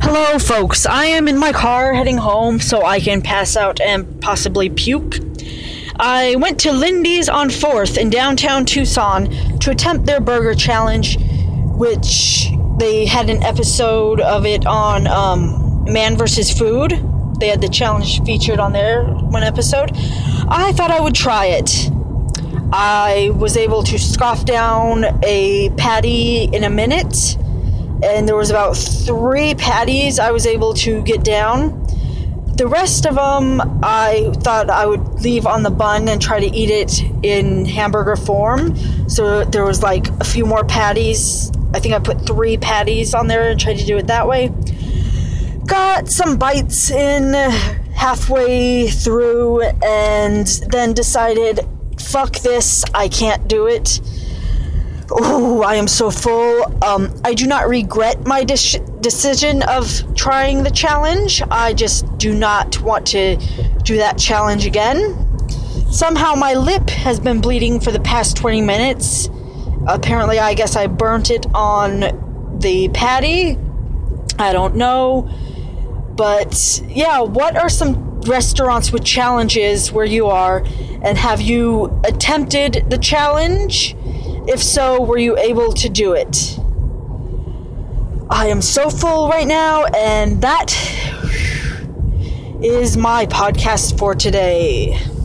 Hello, folks. I am in my car heading home so I can pass out and possibly puke. I went to Lindy's on 4th in downtown Tucson to attempt their burger challenge, which they had an episode of it on Man vs. Food. They had the challenge featured on their one episode. I thought I would try it. I was able to scoff down a patty in a minute, and there was about 3 patties I was able to get down. The rest of them, I thought I would leave on the bun and try to eat it in hamburger form. So there was like a few more patties. I think I put 3 patties on there and tried to do it that way. Got some bites in halfway through and then decided, fuck this, I can't do it. Oh, I am so full. I do not regret my decision of trying the challenge. I just do not want to do that challenge again. Somehow my lip has been bleeding for the past 20 minutes. Apparently, I guess I burnt it on the patty. I don't know. But, yeah, what are some restaurants with challenges where you are? And have you attempted the challenge? If so, were you able to do it? I am so full right now, and that is my podcast for today.